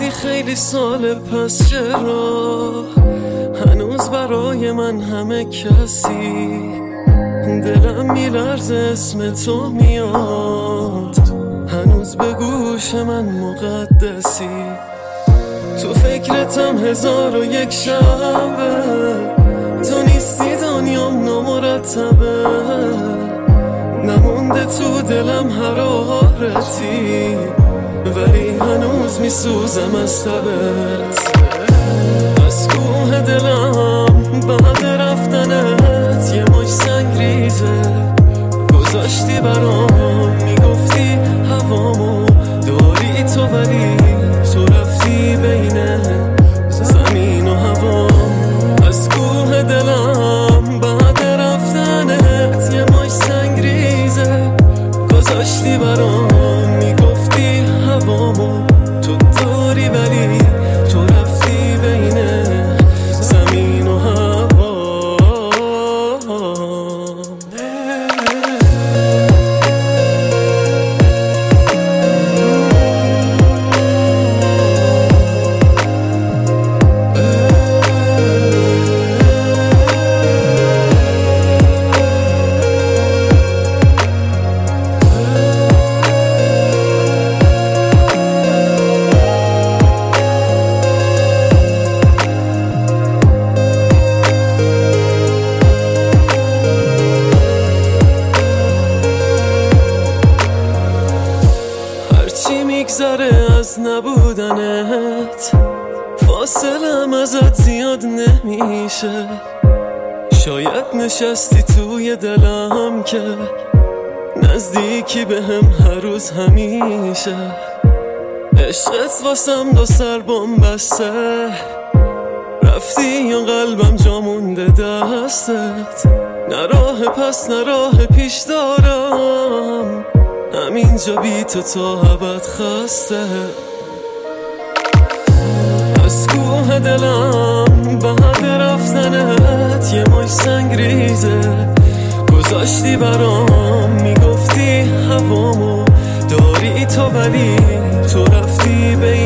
رفتی خیلی سال پس، چرا هنوز برای من همه کسی؟ دلم میلرزه اسم تو میاد، هنوز به گوش من مقدسی. تو فکرتم 1001 شبه، تو نیستی دنیام نامرتبه، نمونده تو دلم حرارتی، ولی هنوز میسوزم از تبت. از کوه دلم بعد رفتنت یه مش سنگ ریزه گذاشتی برام، میگفتی هوامو داری تو، ولی تو رفتی بین زمین و هوام. از کوه دلم بعد رفتنت یه مش سنگ ریزه گذاشتی برام، میگفتی هوامو تو داری، ولی تو رفتی بین زمین و هوا. هرچی میگذره از نبودنت، فاصلم ازت زیاد نمیشه. شاید نشستی توی دلم که نزدیکی بهم هر روز همیشه. عشقت واسم 2 سر بسته، رفتی یا قلبم جا مونده دستت. نه راه پس نه راه پیش دارم، همینجا بی تو تا ابد خسته. از کوه دلم بعد رفتنت یه مش سنگ ریزه گذاشتی برام، میگفتی هوامو داری تو، ولی تو رفتی